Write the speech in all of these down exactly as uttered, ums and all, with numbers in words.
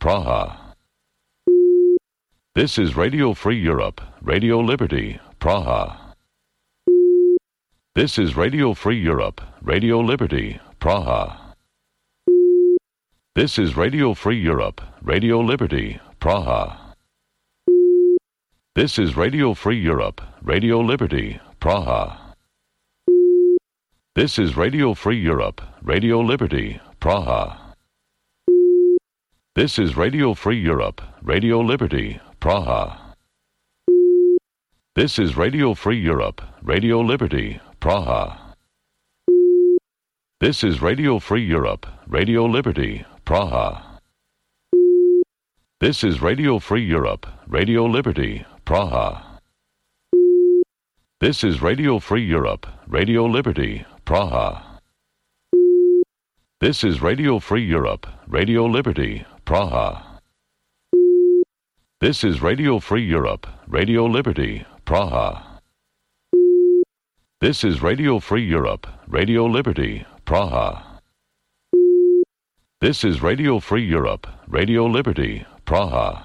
Praha. This is Radio Free Europe, Radio Liberty, Praha. This is Radio Free Europe, Radio Liberty, Praha. This is Radio Free Europe, Radio Liberty, Praha. This is Radio Free Europe, Radio Liberty, Praha. This is Radio Free Europe, Radio Liberty, Praha. This is Radio Free Europe, Radio Liberty, Praha. This is Radio Free Europe, Radio Liberty, Praha. This is Radio Free Europe, Radio Liberty, Praha. This is Radio Free Europe, Radio Liberty, Praha. This is Radio Free Europe, Radio Liberty, Praha. This is Radio Free Europe, Radio Liberty, Praha. This is Radio Free Europe, Radio Liberty, Praha. This is Radio Free Europe, Radio Liberty, Praha. This is Radio Free Europe, Radio Liberty, Praha.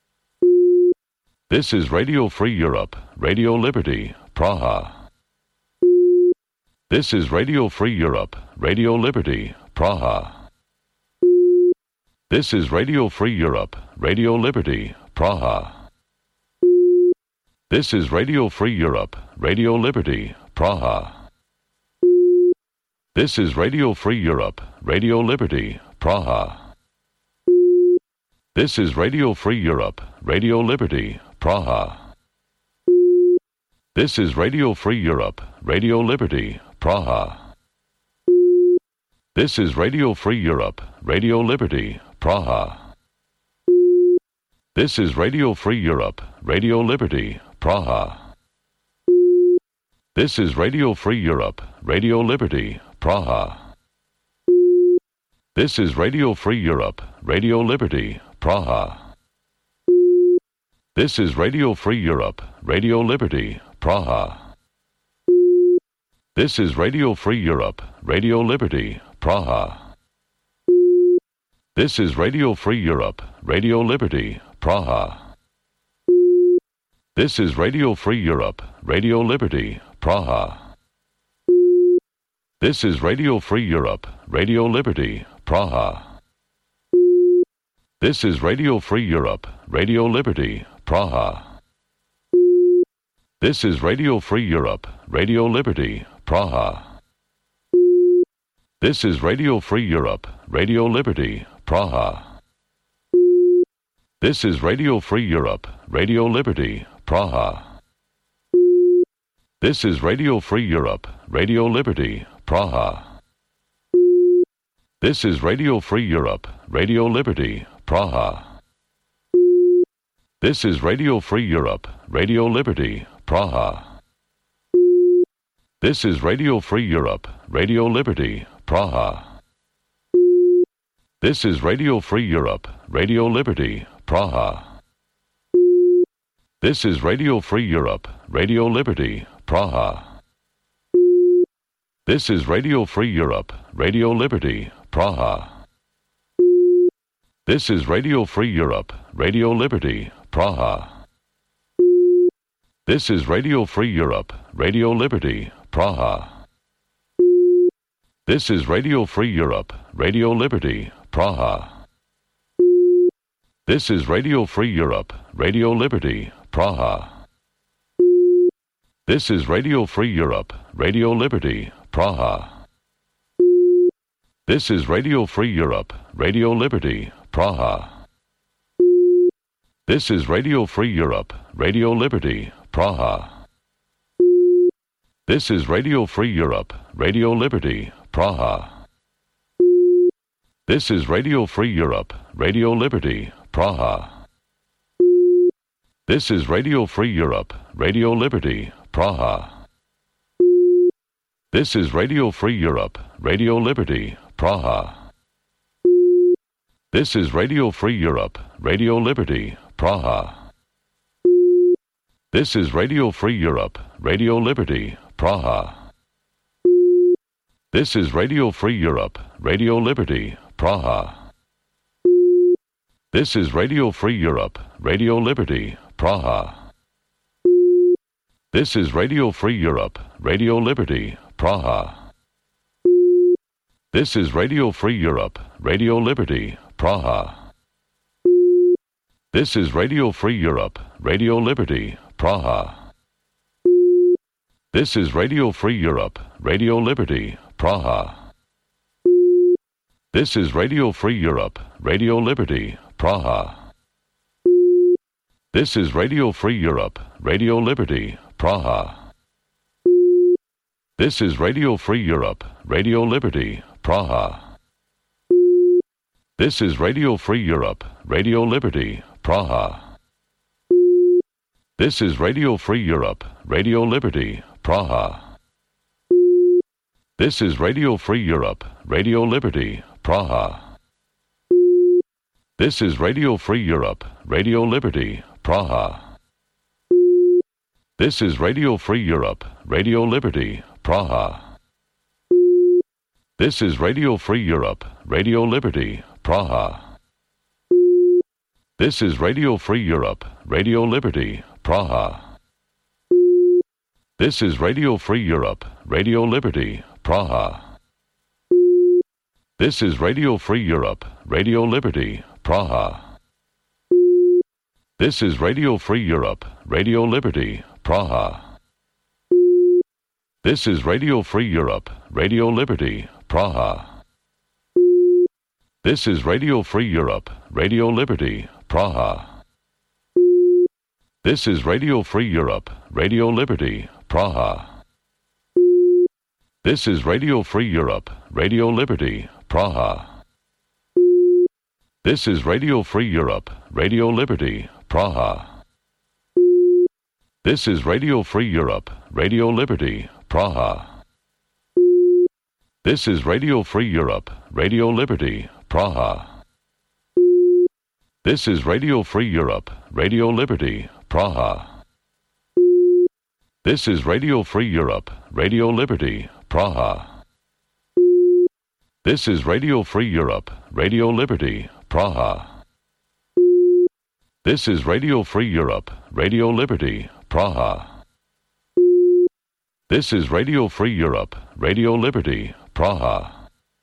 This is Radio Free Europe, Radio Liberty, Praha. This is Radio Free Europe, Radio Liberty, Praha. This is Radio Free Europe, Radio Liberty, Praha. This is Radio Free Europe, Radio Liberty, Praha. This is Radio Free Europe, Radio Liberty, Praha. This is Radio Free Europe, Radio Liberty, Praha. This is Radio Free Europe, Radio Liberty, Praha. This is Radio Free Europe, Radio Liberty, Praha. This is Radio Free Europe, Radio Liberty, Praha. This is Radio Free Europe, Radio Liberty, Praha. This is Radio Free Europe, Radio Liberty, Praha. This is Radio Free Europe, Radio Liberty, Praha. This is Radio Free Europe, Radio Liberty, Praha. This is Radio Free Europe, Radio Liberty, Praha. This is Radio Free Europe, Radio Liberty, Praha. This is Radio Free Europe, Radio Liberty, Praha. This is Radio Free Europe, Radio Liberty, Praha. This is Radio Free Europe, Radio Liberty, Praha. This is Radio Free Europe, Radio Liberty, Praha. This is Radio Free Europe, Radio Liberty, Praha. This is Radio Free Europe, Radio Liberty, Praha. This is Radio Free Europe, Radio Liberty, Praha. This is Radio Free Europe, Radio Liberty, Praha. This is Radio Free Europe, Radio Liberty, Praha. This is Radio Free Europe, Radio Liberty, Praha. This is Radio Free Europe, Radio Liberty, Praha. This is Radio Free Europe, Radio Liberty, Praha. This is Radio Free Europe, Radio Liberty, Praha. This is Radio Free Europe, Radio Liberty, Praha. This is Radio Free Europe, Radio Liberty, Praha. This is Radio Free Europe, Radio Liberty, Praha. This is Radio Free Europe, Radio Liberty, Praha. This is Radio Free Europe, Radio Liberty, Praha. This is Radio Free Europe, Radio Liberty, Praha. This is Radio Free Europe, Radio Liberty, Praha. This is Radio Free Europe, Radio Liberty, Praha. This is Radio Free Europe, Radio Liberty, Praha. This is Radio Free Europe, Radio Liberty, Praha. This is Radio Free Europe, Radio Liberty, Praha. This is Radio Free Europe, Radio Liberty, Praha. This is Radio Free Europe, Radio Liberty, Praha. This is Radio Free Europe, Radio Liberty, Praha. This is Radio Free Europe, Radio Liberty, Praha. This is Radio Free Europe, Radio Liberty, Praha. This is Radio Free Europe, Radio Liberty, Praha. This is Radio Free Europe, Radio Liberty, Praha. This is Radio Free Europe, Radio Liberty, Praha. This is Radio Free Europe, Radio Liberty, Praha. This is Radio Free Europe, Radio Liberty, Praha. This is Radio Free Europe, Radio Liberty, Praha. This is Radio Free Europe, Radio Liberty, Praha. This is Radio Free Europe, Radio Liberty, Praha. This is Radio Free Europe, Radio Liberty, Praha. This is Radio Free Europe, Radio Liberty, Praha. This is Radio Free Europe, Radio Liberty, Praha. This is Radio Free Europe, Radio Liberty, Praha. This is Radio Free Europe, Radio Liberty, Praha. This is Radio Free Europe, Radio Liberty, Praha. This is Radio Free Europe, Radio Liberty, Praha. This is Radio Free Europe, Radio Liberty, Praha. This is Radio Free Europe, Radio Liberty, Praha. This is Radio Free Europe, Radio Liberty, Praha. This is Radio Free Europe, Radio Liberty, Praha. This is Radio Free Europe, Radio Liberty, Praha. This is Radio Free Europe, Radio Liberty, Praha. This is Radio Free Europe, Radio Liberty, Praha. This is Radio Free Europe, Radio Liberty, Praha. This is Radio Free Europe, Radio Liberty, Praha. This is Radio Free Europe, Radio Liberty, Praha. This is Radio Free Europe, Radio Liberty, Praha. This is Radio Free Europe, Radio Liberty, Praha.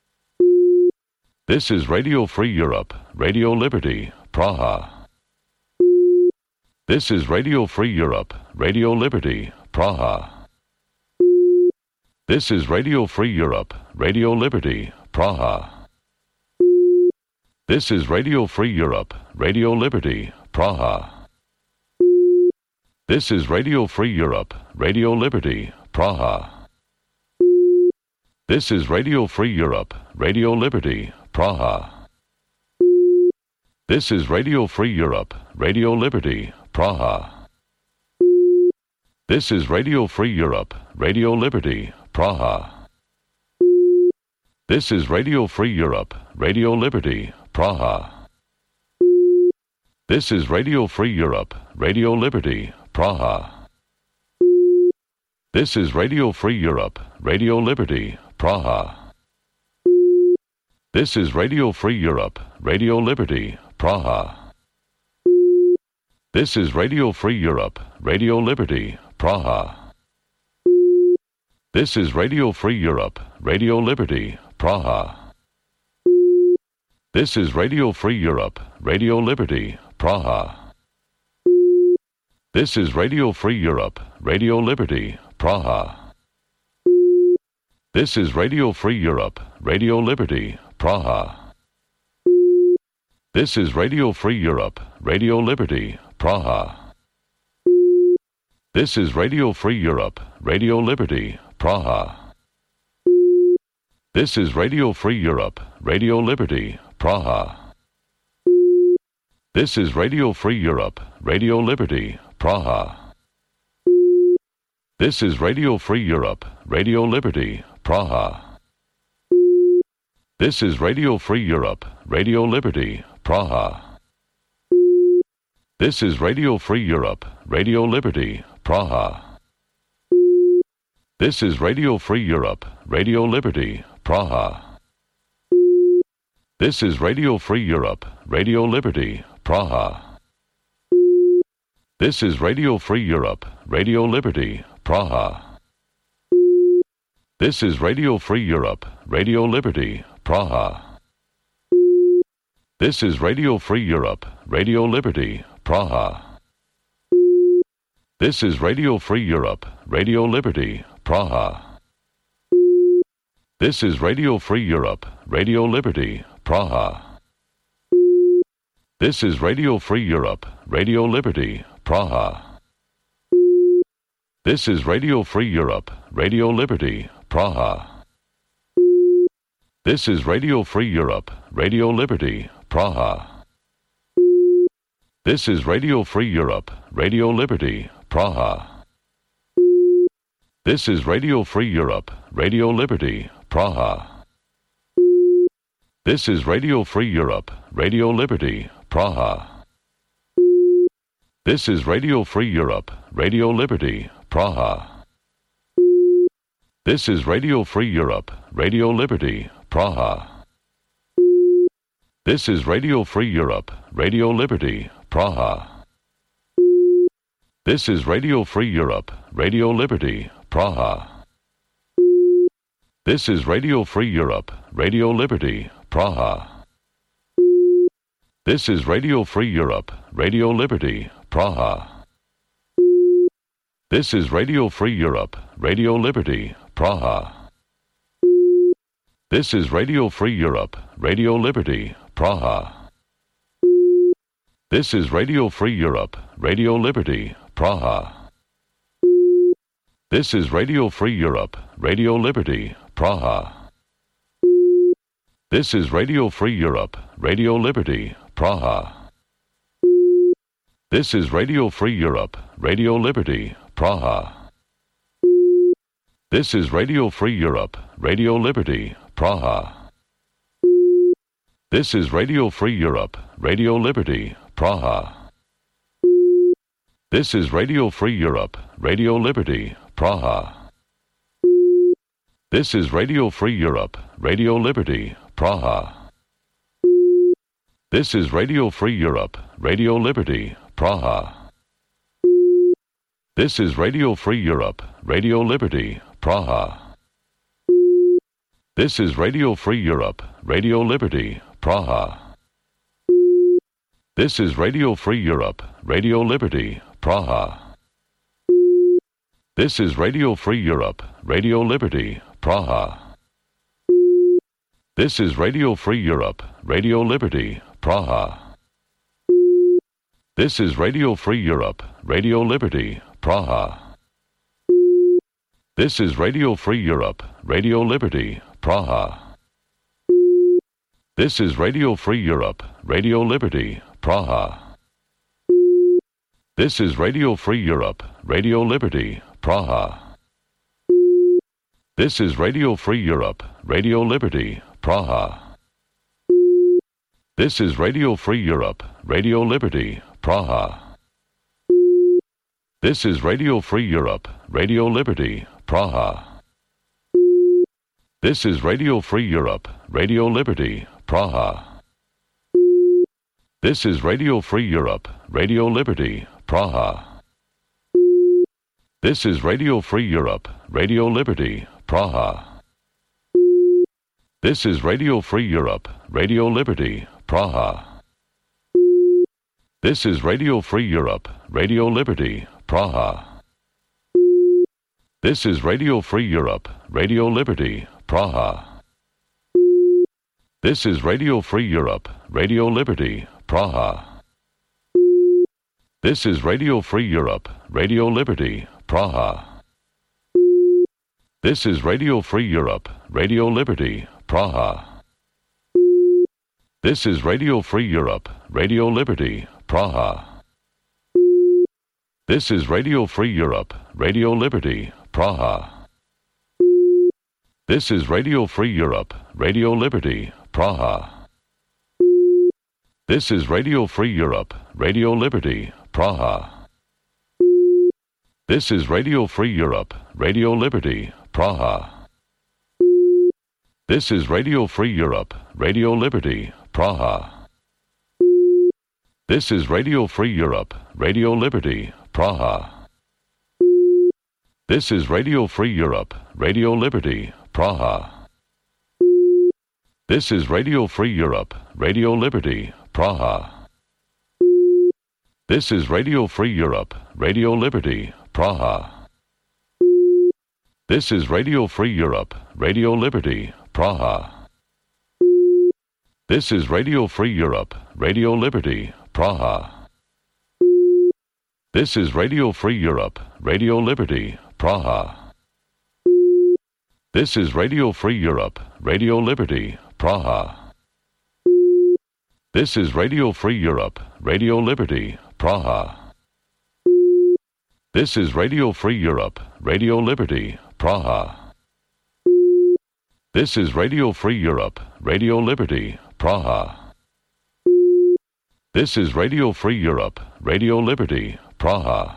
This is Radio Free Europe, Radio Liberty, Praha. This is Radio Free Europe, Radio Liberty, Praha. This is Radio Free Europe, Radio Liberty, Praha. This is Radio Free Europe, Radio Liberty, Praha. This is Radio Free Europe, Radio Liberty, Praha. This is Radio Free Europe, Radio Liberty, Praha. This is Radio Free Europe, Radio Liberty, Praha. This is Radio Free Europe, Radio Liberty, Praha. This is Radio Free Europe, Radio Liberty, Praha. This is Radio Free Europe, Radio Liberty, Praha. This is Radio Free Europe, Radio Liberty, Praha. This is Radio Free Europe, Radio Liberty, Praha. This is Radio Free Europe, Radio Liberty, Praha. This is Radio Free Europe, Radio Liberty, Praha. This is Radio Free Europe, Radio Liberty, Praha. This is Radio Free Europe, Radio Liberty, Praha. This is Radio Free Europe, Radio Liberty, Praha. This is Radio Free Europe, Radio Liberty, Praha. This is Radio Free Europe, Radio Liberty, Praha. This is Radio Free Europe, Radio Liberty, Praha. This is Radio Free Europe, Radio Liberty, Praha. This is Radio Free Europe, Radio Liberty, Praha. This is Radio Free Europe, Radio Liberty, Praha. This is Radio Free Europe, Radio Liberty, Praha. This is Radio Free Europe, Radio Liberty, Praha. This is Radio Free Europe, Radio Liberty, Praha. This is Radio Free Europe, Radio Liberty, Praha. This is Radio Free Europe, Radio Liberty, Praha. This is Radio Free Europe, Radio Liberty, Praha. This is Radio Free Europe, Radio Liberty, Praha. This is Radio Free Europe, Radio Liberty, Praha. This is Radio Free Europe, Radio Liberty, Praha. This is Radio Free Europe, Radio Liberty, Praha. This is Radio Free Europe, Radio Liberty, Praha. This is Radio Free Europe, Radio Liberty, Praha. This is Radio Free Europe, Radio Liberty, Praha. This is Radio Free Europe, Radio Liberty, Praha. This is Radio Free Europe, Radio Liberty, Praha. This is Radio Free Europe, Radio Liberty, Praha. This is Radio Free Europe, Radio Liberty, Praha. This is Radio Free Europe, Radio Liberty, Praha. This is Radio Free Europe, Radio Liberty, Praha. This is Radio Free Europe, Radio Liberty, Praha. This is Radio Free Europe, Radio Liberty, Praha. This is Radio Free Europe, Radio Liberty, Praha. This is Radio Free Europe, Radio Liberty, Praha. This is Radio Free Europe, Radio Liberty, Praha. This is Radio Free Europe, Radio Liberty, Praha. This is Radio Free Europe, Radio Liberty, Praha. This is Radio Free Europe, Radio Liberty, Praha. This is Radio Free Europe, Radio Liberty, Praha. This is Radio Free Europe, Radio Liberty, Praha. This is Radio Free Europe, Radio Liberty, Praha. This is Radio Free Europe, Radio Liberty, Praha. This is Radio Free Europe, Radio Liberty, Praha. This is Radio Free Europe, Radio Liberty, Praha. This is Radio Free Europe, Radio Liberty, Praha. This is Radio Free Europe, Radio Liberty, Praha. This is Radio Free Europe, Radio Liberty, Praha. This is Radio Free Europe, Radio Liberty, Praha. This is Radio Free Europe, Radio Liberty, Praha. This is Radio Free Europe, Radio Liberty, Praha. This is Radio Free Europe, Radio Liberty, Praha. This is Radio Free Europe, Radio Liberty, Praha. This is Radio Free Europe, Radio Liberty, Praha. This is Radio Free Europe, Radio Liberty, Praha. This is Radio Free Europe, Radio Liberty, Praha. This is Radio Free Europe, Radio Liberty, Praha. This is Radio Free Europe, Radio Liberty, Praha. This is Radio Free Europe, Radio Liberty, Praha. This is Radio Free Europe, Radio Liberty, Praha. This is Radio Free Europe, Radio Liberty, Praha. This is Radio Free Europe, Radio Liberty, Praha. This is Radio Free Europe, Radio Liberty, Praha. This is Radio Free Europe, Radio Liberty, Praha. This is Radio Free Europe, Radio Liberty, Praha. This is Radio Free Europe, Radio Liberty, Praha. This is Radio Free Europe, Radio Liberty, Praha. This is Radio Free Europe, Radio Liberty, Praha. This is Radio Free Europe, Radio Liberty, Praha. This is Radio Free Europe, Radio Liberty, Praha. This is Radio Free Europe, Radio Liberty, Praha. This is Radio Free Europe, Radio Liberty, Praha. This is Radio Free Europe, Radio Liberty, Praha. This is Radio Free Europe, Radio Liberty, Praha. This is Radio Free Europe, Radio Liberty, Praha. This is Radio Free Europe, Radio Liberty, Praha. This is Radio Free Europe, Radio Liberty, Praha. This is Radio Free Europe, Radio Liberty, Praha. This is Radio Free Europe, Radio Liberty, Praha. This is Radio Free Europe, Radio Liberty, Praha. This is Radio Free Europe, Radio Liberty, Praha. This is Radio Free Europe, Radio Liberty, Praha.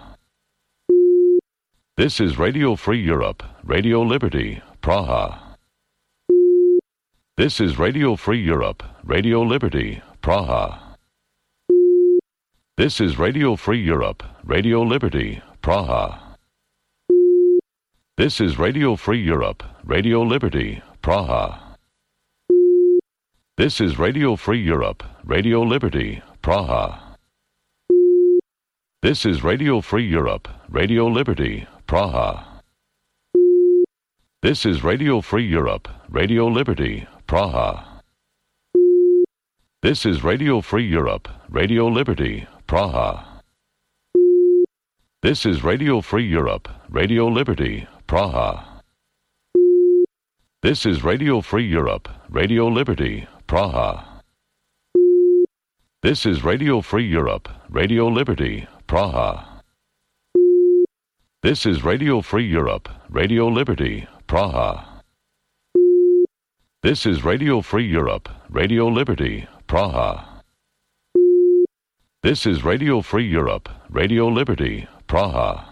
This is Radio Free Europe, Radio Liberty, Praha. This is Radio Free Europe, Radio Liberty, Praha. This is Radio Free Europe, Radio Liberty, Praha. This is Radio Free Europe, Radio Liberty, Praha. This is Radio Free Europe, Radio Liberty, Praha. This is Radio Free Europe, Radio Liberty, Praha. This is Radio Free Europe, Radio Liberty, Praha. This is Radio Free Europe, Radio Liberty, Praha. This is Radio Free Europe, Radio Liberty, Praha. This is Radio Free Europe, Radio Liberty, Praha. This is Radio Free Europe, Radio Liberty, Praha. This is Radio Free Europe, Radio Liberty, Praha. This is Radio Free Europe, Radio Liberty, Praha. This is Radio Free Europe, Radio Liberty, Praha.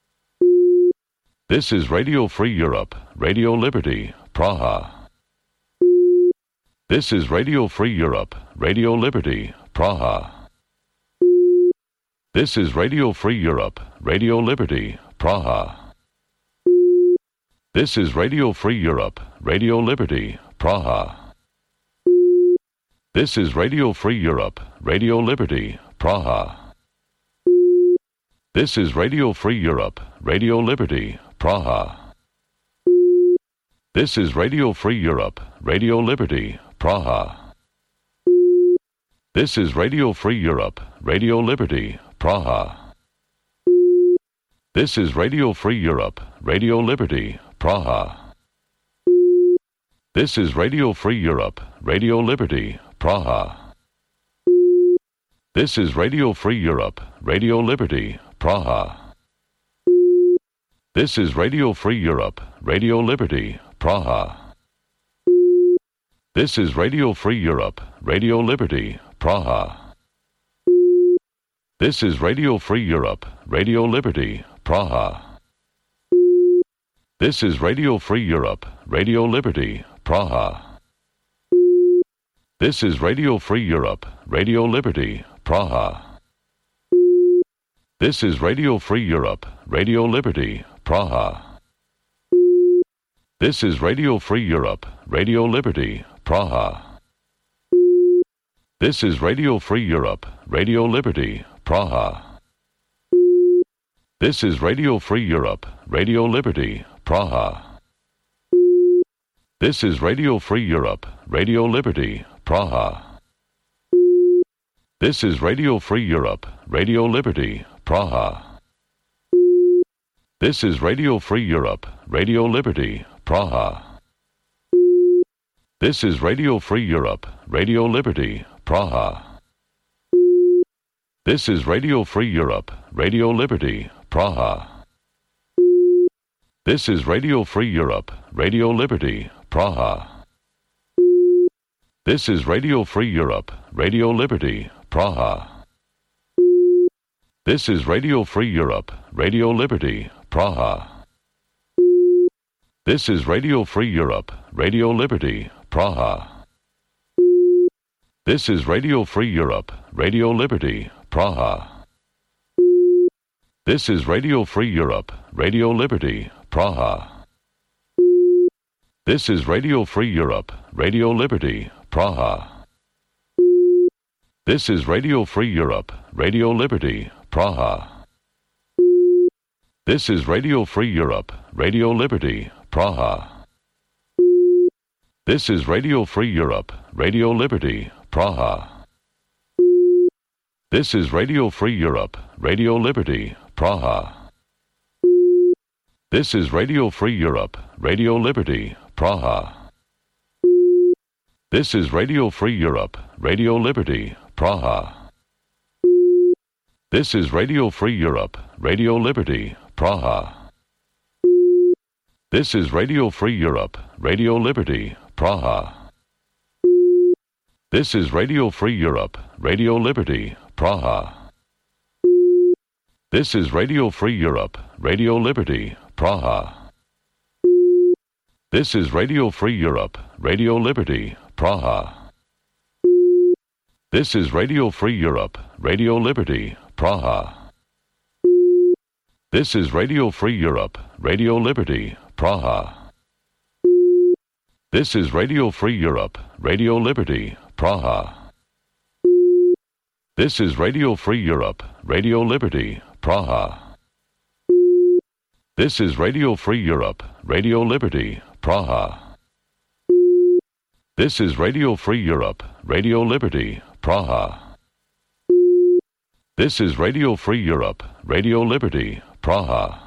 This is Radio Free Europe, Radio Liberty, Praha. This is Radio Free Europe, Radio Liberty, Praha. This is Radio Free Europe, Radio Liberty, Praha. This is Radio Free Europe, Radio Liberty, Praha. This is Radio Free Europe, Radio Liberty, Praha. This is Radio Free Europe, Radio Liberty, Praha. This is Radio Free Europe, Radio Liberty, Praha. This is Radio Free Europe, Radio Liberty, Praha. This is Radio Free Europe, Radio Liberty, Praha. This is Radio Free Europe, Radio Liberty, Praha. This is Radio Free Europe, Radio Liberty, Praha. This is Radio Free Europe, Radio Liberty, Praha. This is Radio Free Europe, Radio Liberty, Praha. This is Radio Free Europe, Radio Liberty, Praha. This is Radio Free Europe, Radio Liberty, Praha. This is Radio Free Europe, Radio Liberty, Praha. This is Radio Free Europe, Radio Liberty, Praha. This is Radio Free Europe, Radio Liberty, Praha. This is Radio Free Europe, Radio Liberty, Praha. This is Radio Free Europe, Radio Liberty, Praha. This is Radio Free Europe, Radio Liberty, Praha. This is Radio Free Europe, Radio Liberty, Praha. This is Radio Free Europe, Radio Liberty, Praha. This is Radio Free Europe, Radio Liberty, Praha. This is Radio Free Europe, Radio Liberty, Praha. This is Radio Free Europe, Radio Liberty, Praha. This is Radio Free Europe, Radio Liberty, Praha. This is Radio Free Europe, Radio Liberty, Praha. This is Radio Free Europe, Radio Liberty, Praha. This is Radio Free Europe, Radio Liberty, Praha. This is Radio Free Europe, Radio Liberty, Praha. This is Radio Free Europe, Radio Liberty, Praha. This is Radio Free Europe, Radio Liberty, Praha. This is Radio Free Europe, Radio Liberty, Praha. This is Radio Free Europe, Radio Liberty, Praha. This is Radio Free Europe, Radio Liberty, Praha. This is Radio Free Europe, Radio Liberty, Praha. This is Radio Free Europe, Radio Liberty, Praha. This is Radio Free Europe, Radio Liberty, Praha. This is Radio Free Europe, Radio Liberty, Praha. This is Radio Free Europe, Radio Liberty, Praha. This is Radio Free Europe, Radio Liberty, Praha. This is Radio Free Europe, Radio Liberty, Praha. This is Radio Free Europe, Radio Liberty, Praha. This is Radio Free Europe, Radio Liberty, Praha. This is Radio Free Europe, Radio Liberty, Praha. This is Radio Free Europe, Radio Liberty, Praha. This is Radio Free Europe, Radio Liberty, Praha. This is Radio Free Europe, Radio Liberty, Praha. This is Radio Free Europe, Radio Liberty, Praha.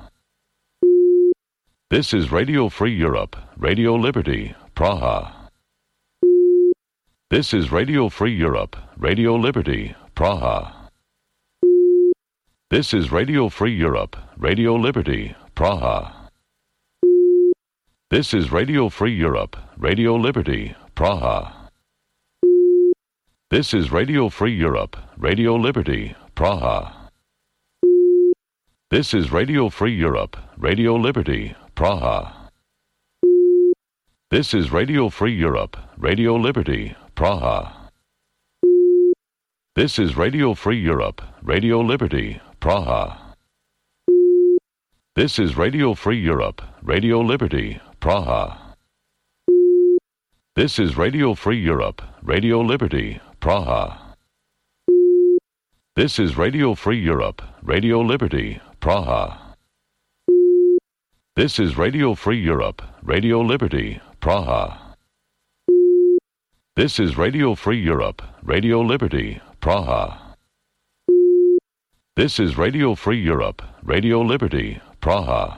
This is Radio Free Europe, Radio Liberty, Praha. This is Radio Free Europe, Radio Liberty, Praha. This is Radio Free Europe, Radio Liberty, Praha. This is Radio Free Europe, Radio Liberty, Praha. This is Radio Free Europe, Radio Liberty, Praha. This is Radio Free Europe, Radio Liberty, Praha. This is Radio Free Europe, Radio Liberty, Praha. This is Radio Free Europe, Radio Liberty, Praha. This is Radio Free Europe, Radio Liberty, Praha. This is Radio Free Europe, Radio Liberty, Praha. This is Radio Free Europe, Radio Liberty, Praha. This is Radio Free Europe, Radio Liberty, Praha. This is Radio Free Europe, Radio Liberty, Praha. This is Radio Free Europe, Radio Liberty, Praha.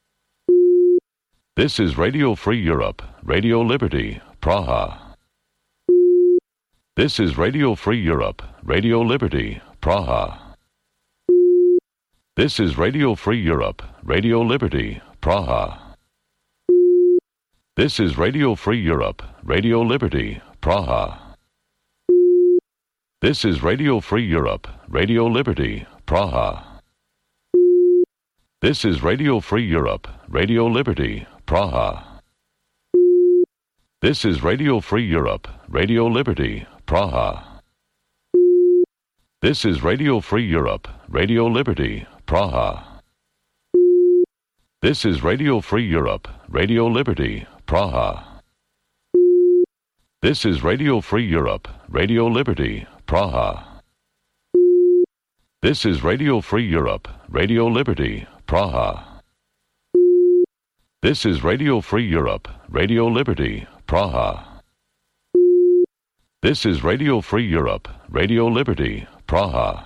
This is Radio Free Europe, Radio Liberty, Praha. This is Radio Free Europe, Radio Liberty, Praha. This is Radio Free Europe, Radio Liberty, Praha. This is Radio Free Europe, Radio Liberty, Praha. This is Radio Free Europe, Radio Liberty, Praha. This is Radio Free Europe, Radio Liberty, Praha. This is Radio Free Europe, Radio Liberty, Praha. This is Radio Free Europe, Radio Liberty, Praha. This is Radio Free Europe, Radio Liberty, Praha. This is Radio Free Europe, Radio Liberty, Praha. This is Radio Free Europe, Radio Liberty, Praha. This is Radio Free Europe, Radio Liberty, Praha. This is Radio Free Europe, Radio Liberty, Praha.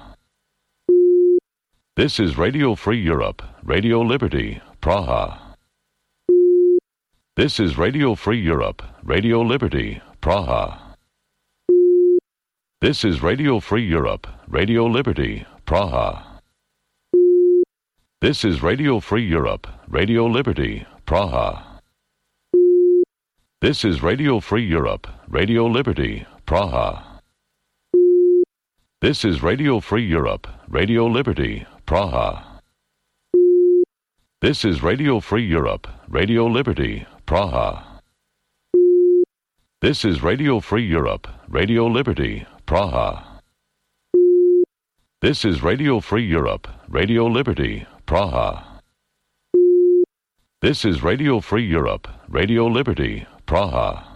This is Radio Free Europe, Radio Liberty, Praha. This is Radio Free Europe, Radio Liberty, Praha. This is Radio Free Europe, Radio Liberty, Praha. This is Radio Free Europe, Radio Liberty, Praha. This is Radio Free Europe, Radio Liberty, Praha. This is Radio Free Europe, Radio Liberty, Praha. This is Radio Free Europe, Radio Liberty, Praha. This is Radio Free Europe, Radio Liberty, Praha. This is Radio Free Europe, Radio Liberty, Praha. This is Radio Free Europe, Radio Liberty, Praha.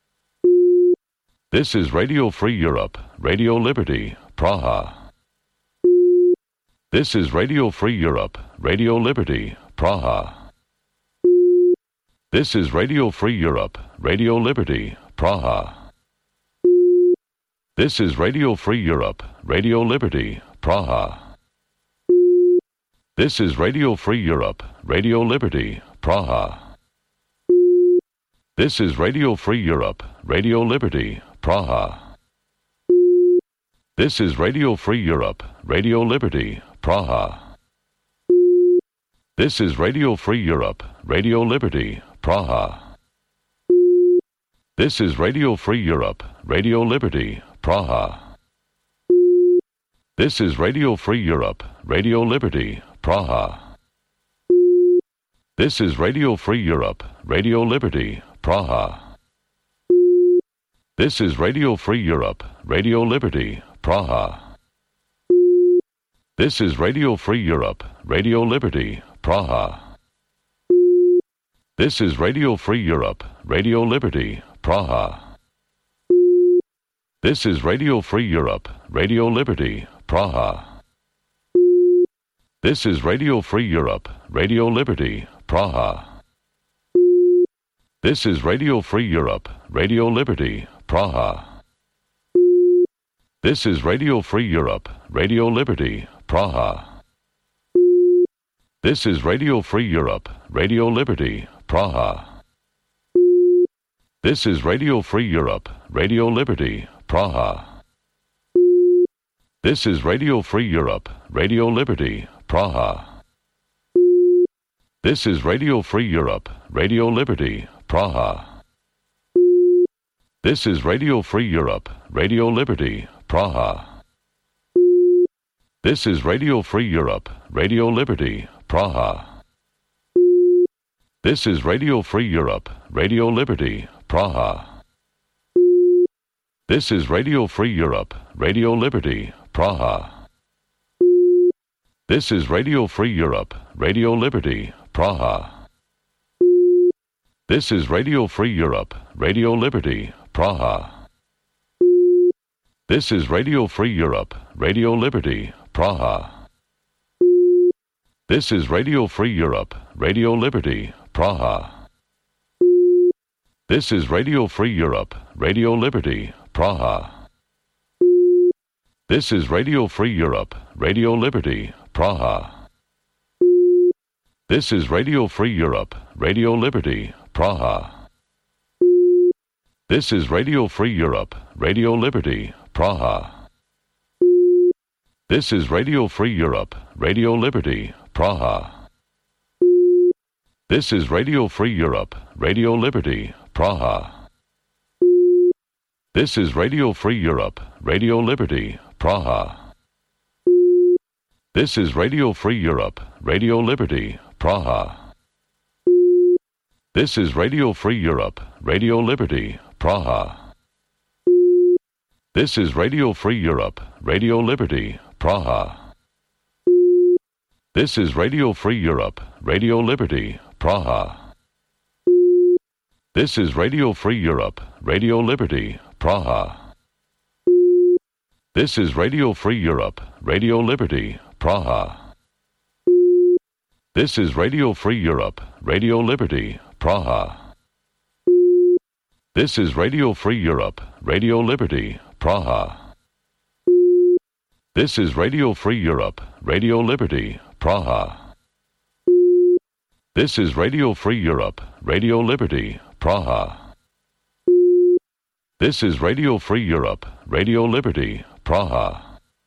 This is Radio Free Europe, Radio Liberty, Praha. This is Radio Free Europe, Radio Liberty, Praha. This is Radio Free Europe, Radio Liberty, Praha. This is Radio Free Europe, Radio Liberty, Praha. This is Radio Free Europe, Radio Liberty, Praha. This is Radio Free Europe, Radio Liberty, Praha. This is Radio Free Europe, Radio Liberty, Praha. This is Radio Free Europe, Radio Liberty, Praha. This is Radio Free Europe, Radio Liberty, Praha. This is Radio Free Europe, Radio Liberty, Praha. This is Radio Free Europe, Radio Liberty, Praha. This is Radio Free Europe, Radio Liberty, Praha. This is Radio Free Europe, Radio Liberty, Praha. This is Radio Free Europe, Radio Liberty, Praha. This is Radio Free Europe, Radio Liberty, Praha. This is Radio Free Europe, Radio Liberty, Praha. This is Radio Free Europe, Radio Liberty, Praha. This is Radio Free Europe, Radio Liberty, Praha. This is Radio Free Europe, Radio Liberty, Praha. This is Radio Free Europe, Radio Liberty, Praha. This is Radio Free Europe, Radio Liberty, Praha. This is Radio Free Europe, Radio Liberty, Praha. This is Radio Free Europe, Radio Liberty, Praha. This is Radio Free Europe, Radio Liberty, Praha. This is Radio Free Europe, Radio Liberty, Praha. This is Radio Free Europe, Radio Liberty, Praha. This is Radio Free Europe, Radio Liberty, Praha. This is Radio Free Europe, Radio Liberty, Praha. This is Radio Free Europe, Radio Liberty, Praha. This is Radio Free Europe, Radio Liberty, Praha. This is Radio Free Europe, Radio Liberty, Praha. This is Radio Free Europe, Radio Liberty, Praha. This is Radio Free Europe, Radio Liberty, Praha. This is Radio Free Europe, Radio Liberty, Praha. This is Radio Free Europe, Radio Liberty, Praha. This is Radio Free Europe, Radio Liberty, Praha. This is Radio Free Europe, Radio Liberty, Praha. This is Radio Free Europe, Radio Liberty, Praha. This is Radio Free Europe, Radio Liberty, Praha. This is Radio Free Europe, Radio Liberty, Praha. This is Radio Free Europe, Radio Liberty, Praha. This is Radio Free Europe, Radio Liberty, Praha. This is Radio Free Europe, Radio Liberty, Praha. This is Radio Free Europe, Radio Liberty, Praha. This is Radio Free Europe, Radio Liberty, Praha. This is Radio Free Europe, Radio Liberty, Praha. This is Radio Free Europe, Radio Liberty, Praha. This is Radio Free Europe, Radio Liberty, Praha.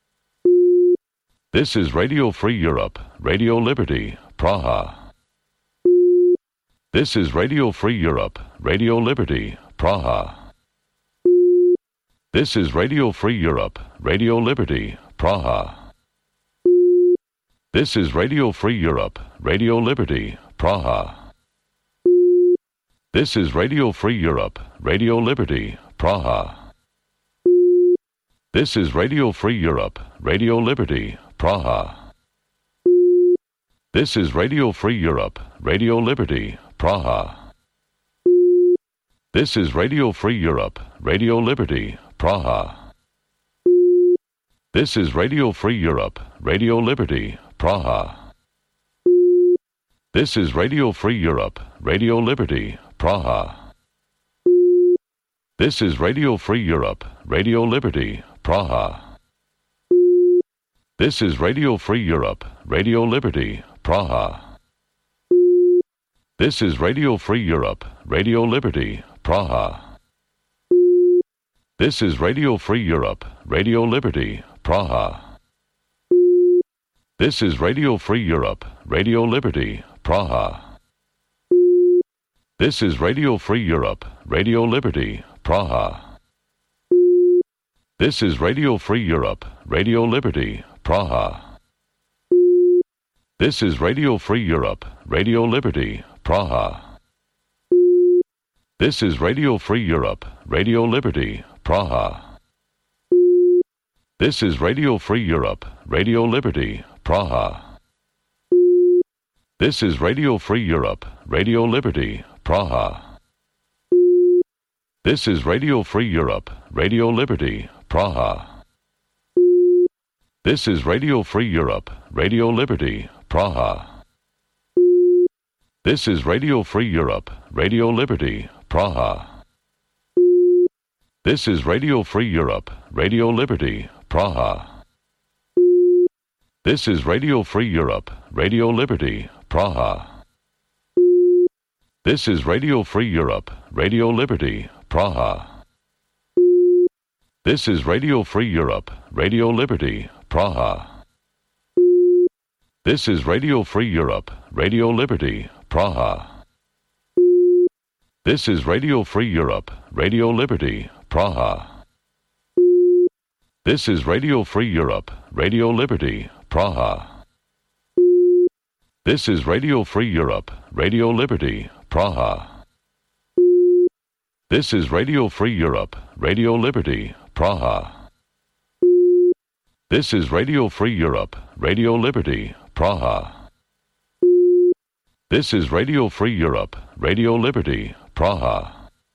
This is Radio Free Europe, Radio Liberty, Praha. This is Radio Free Europe, Radio Liberty, Praha. This is Radio Free Europe, Radio Liberty, Praha. This is Radio Free Europe, Radio Liberty, Praha. This is Radio Free Europe, Radio Liberty, Praha. This is Radio Free Europe, Radio Liberty, Praha. This is Radio Free Europe, Radio Liberty, Praha. This is Radio Free Europe, Radio Liberty, Praha. This is Radio Free Europe, Radio Liberty, Praha. This is Radio Free Europe, Radio Liberty, Praha. This is Radio Free Europe, Radio Liberty, Praha. This is Radio Free Europe, Radio Liberty, Praha. This is Radio Free Europe, Radio Liberty, Praha. This is Radio Free Europe, Radio Liberty, Praha. This is Radio Free Europe, Radio Liberty, Praha. This is Radio Free Europe, Radio Liberty, Praha. This is Radio Free Europe, Radio Liberty, Praha. This is Radio Free Europe, Radio Liberty, Praha. This is Radio Free Europe, Radio Liberty, Praha. This is Radio Free Europe, Radio Liberty, Praha. This is Radio Free Europe, Radio Liberty, Praha. This is Radio Free Europe, Radio Liberty, Praha. This is Radio Free Europe, Radio Liberty, Praha. This is Radio Free Europe, Radio Liberty, Praha. This is Radio Free Europe, Radio Liberty, Praha. This is Radio Free Europe, Radio Liberty, Praha. This is Radio Free Europe, Radio Liberty, Praha. This is Radio Free Europe, Radio Liberty, Praha. This is Radio Free Europe, Radio Liberty, Praha. This is Radio Free Europe, Radio Liberty, Praha. This is Radio Free Europe, Radio Liberty, Praha. This is Radio Free Europe, Radio Liberty, Praha. This is Radio Free Europe, Radio Liberty, Praha. This is Radio Free Europe, Radio Liberty, Praha. This is Radio Free Europe, Radio Liberty, Praha.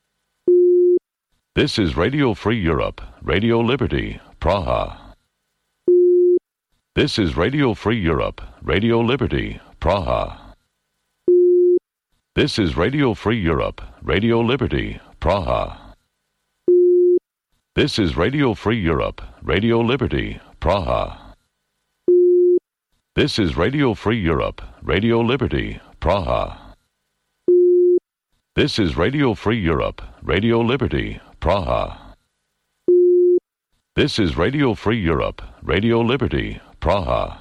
This is Radio Free Europe, Radio Liberty, Praha. This is Radio Free Europe, Radio Liberty, Praha. This is Radio Free Europe, Radio Liberty, Praha. This is Radio Free Europe, Radio Liberty, Praha. This is Radio Free Europe, Radio Liberty, Praha. This is Radio Free Europe, Radio Liberty, Praha. This is Radio Free Europe, Radio Liberty, Praha.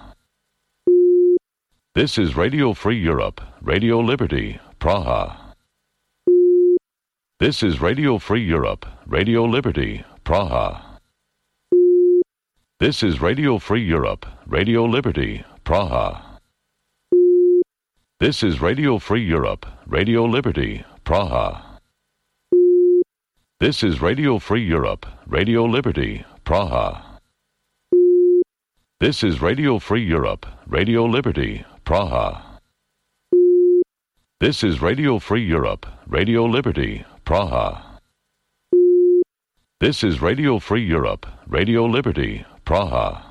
This is Radio Free Europe, Radio Liberty, Praha. This is Radio Free Europe, Radio Liberty, Praha. This is Radio Free Europe, Radio Liberty, Praha. This is Radio Free Europe, Radio Liberty, Praha. This is Radio Free Europe, Radio Liberty, Praha. This is Radio Free Europe, Radio Liberty, Praha. This is Radio Free Europe, Radio Liberty, Praha. This is Radio Free Europe, Radio Liberty, Praha.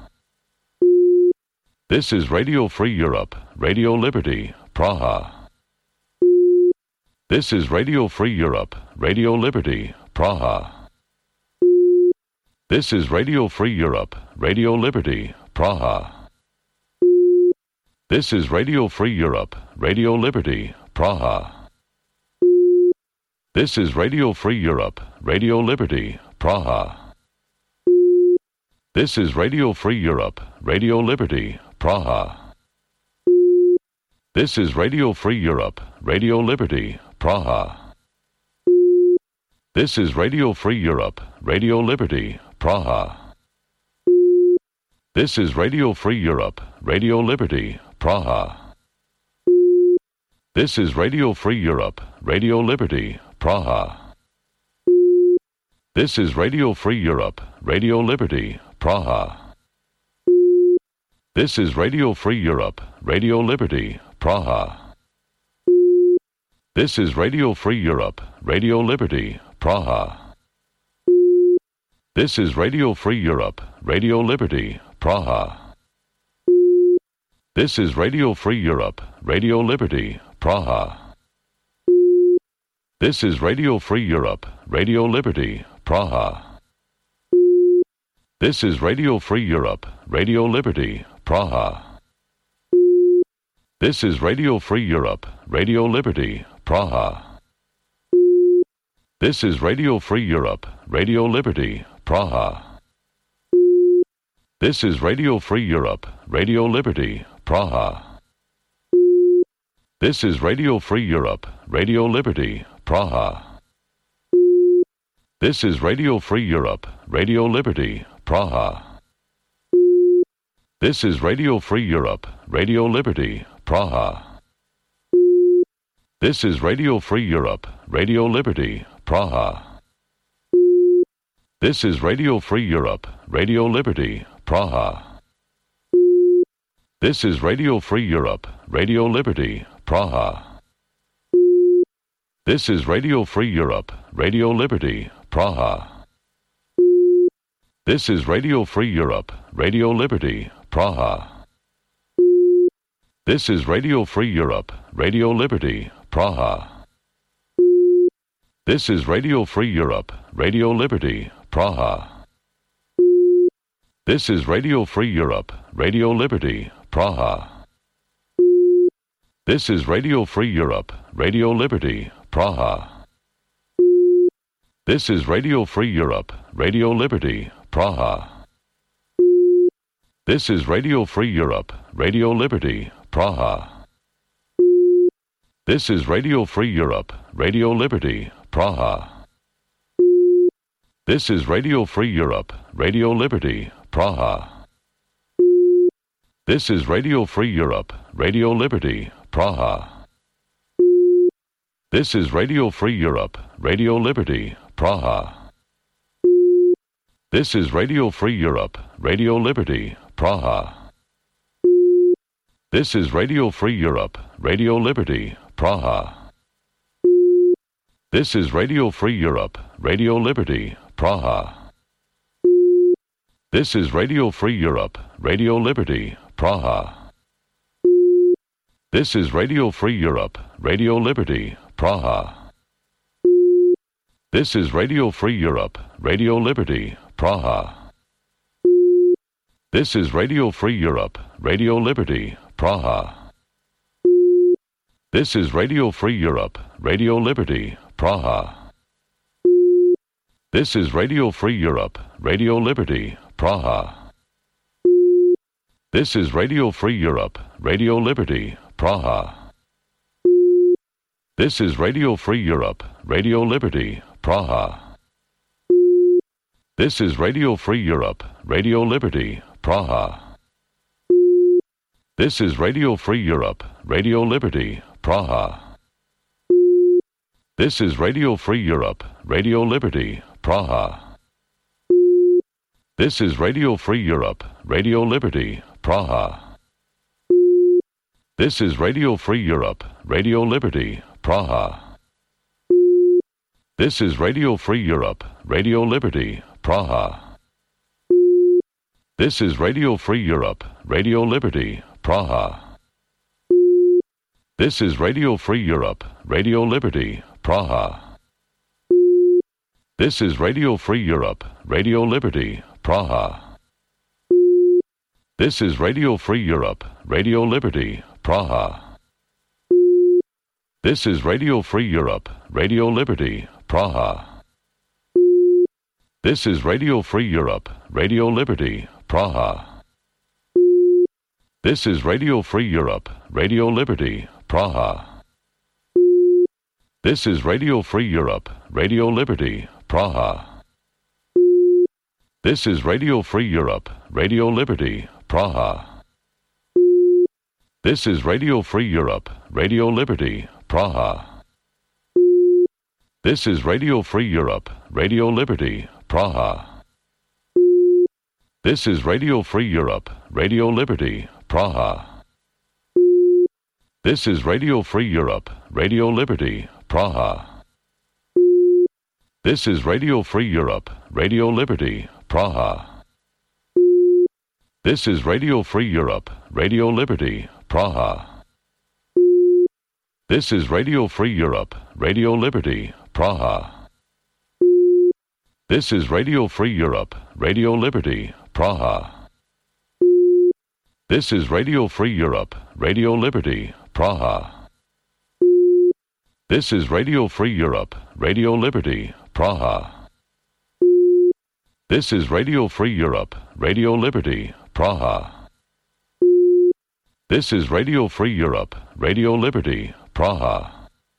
This is Radio Free Europe, Radio Liberty, Praha. This is Radio Free Europe, Radio Liberty, Praha. This is Radio Free Europe, Radio Liberty, Praha. This is Radio Free Europe, Radio Liberty, Praha. This is Radio Free Europe, Radio Liberty, Praha. This is Radio Free Europe, Radio Liberty, Praha. This is Radio Free Europe, Radio Liberty, Praha. This is Radio Free Europe, Radio Liberty, Praha. This is Radio Free Europe, Radio Liberty, Praha. This is Radio Free Europe, Radio Liberty, Praha. This is Radio Free Europe, Radio Liberty, Praha. This is Radio Free Europe, Radio Liberty, Praha. This is Radio Free Europe, Radio Liberty, Praha. This is Radio Free Europe, Radio Liberty, Praha. This is Radio Free Europe, Radio Liberty, Praha. This is Radio Free Europe, Radio Liberty, Praha. This is Radio Free Europe, Radio Liberty, Praha. This is Radio Free Europe, Radio Liberty, Praha. This is Radio Free Europe, Radio Liberty, Praha. This is Radio Free Europe, Radio Liberty, Praha. This is Radio Free Europe, Radio Liberty, Praha. This is Radio Free Europe, Radio Liberty, Praha. This is Radio Free Europe, Radio Liberty, Praha. This is Radio Free Europe, Radio Liberty, Praha. This is Radio Free Europe, Radio Liberty, Praha. This is Radio Free Europe, Radio Liberty, Praha. This is Radio Free Europe, Radio Liberty, Praha. This is Radio Free Europe, Radio Liberty, Praha. This is Radio Free Europe, Radio Liberty, Praha. This is Radio Free Europe, Radio Liberty, Praha. This is Radio Free Europe, Radio Liberty, Praha. This is Radio Free Europe, Radio Liberty, Praha. This is Radio Free Europe, Radio Liberty, Praha. This is Radio Free Europe, Radio Liberty, Praha. This is Radio Free Europe, Radio Liberty, Praha. This is Radio Free Europe, Radio Liberty, Praha. This is Radio Free Europe, Radio Liberty, Praha. This is Radio Free Europe, Radio Liberty, Praha. This is Radio Free Europe, Radio Liberty, Praha. This is Radio Free Europe, Radio Liberty, Praha. This is Radio Free Europe, Radio Liberty, Praha. This is Radio Free Europe, Radio Liberty, Praha. This is Radio Free Europe, Radio Liberty, Praha. This is Radio Free Europe, Radio Liberty, Praha. This is Radio Free Europe, Radio Liberty, Praha. This is Radio Free Europe, Radio Liberty, Praha. This is Radio Free Europe, Radio Liberty, Praha. This is Radio Free Europe, Radio Liberty, Praha. This is Radio Free Europe, Radio Liberty, Praha. This is Radio Free Europe, Radio Liberty, Praha. This is Radio Free Europe, Radio Liberty, Praha. This is Radio Free Europe, Radio Liberty, Praha. This is Radio Free Europe, Radio Liberty, Praha. This is Radio Free Europe, Radio Liberty, Praha. This is Radio Free Europe, Radio Liberty, Praha. This is Radio Free Europe, Radio Liberty, Praha. This is Radio Free Europe, Radio Liberty, Praha. This is Radio Free Europe, Radio Liberty, Praha. This is Radio Free Europe, Radio Liberty, Praha. This is Radio Free Europe, Radio Liberty, Praha. This is Radio Free Europe, Radio Liberty, Praha. This is Radio Free Europe, Radio Liberty, Praha. This is Radio Free Europe, Radio Liberty, Praha. This is Radio Free Europe, Radio Liberty, Praha. This is Radio Free Europe, Radio Liberty, Praha. This is Radio Free Europe, Radio Liberty, Praha. This is Radio Free Europe, Radio Liberty, Praha. This is Radio Free Europe, Radio Liberty, Praha. This is Radio Free Europe, Radio Liberty, Praha. This is Radio Free Europe, Radio Liberty, Praha. This is Radio Free Europe, Radio Liberty, Praha. This is Radio Free Europe, Radio Liberty, Praha. This is Radio Free Europe, Radio Liberty, Praha. This is Radio Free Europe, Radio Liberty, Praha. This is Radio Free Europe, Radio Liberty, Praha. This is Radio Free Europe, Radio Liberty, Praha.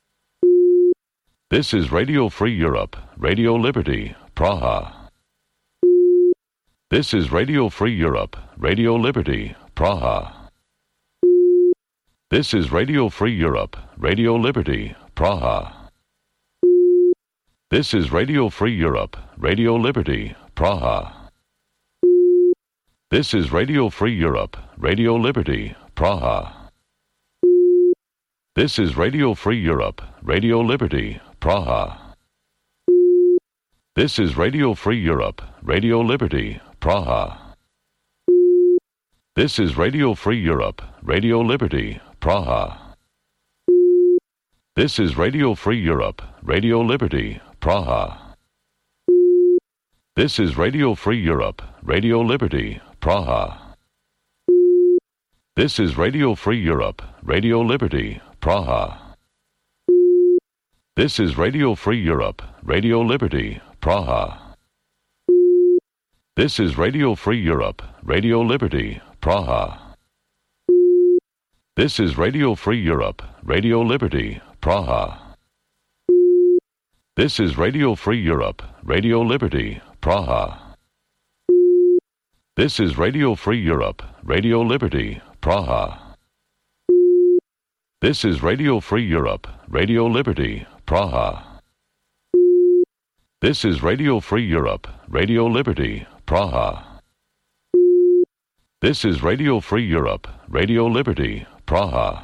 This is Radio Free Europe, Radio Liberty, Praha. This is Radio Free Europe, Radio Liberty, Praha. This is Radio Free Europe, Radio Liberty, Praha. This is Radio Free Europe, Radio Liberty, Praha. This is Radio Free Europe, Radio Liberty, Praha. This is Radio Free Europe, Radio Liberty, Praha. This is Radio Free Europe, Radio Liberty, Praha. This is Radio Free Europe, Radio Liberty, Praha. This is Radio Free Europe, Radio Liberty, Praha. This is Radio Free Europe, Radio Liberty, Praha. This is Radio Free Europe, Radio Liberty, Praha. This is Radio Free Europe, Radio Liberty, Praha. This is Radio Free Europe, Radio Liberty, Praha. This is Radio Free Europe, Radio Liberty, Praha. This is Radio Free Europe, Radio Liberty, Praha. This is Radio Free Europe, Radio Liberty, Praha. This is Radio Free Europe, Radio Liberty, Praha. This is Radio Free Europe, Radio Liberty, Praha. This is Radio Free Europe, Radio Liberty, Praha.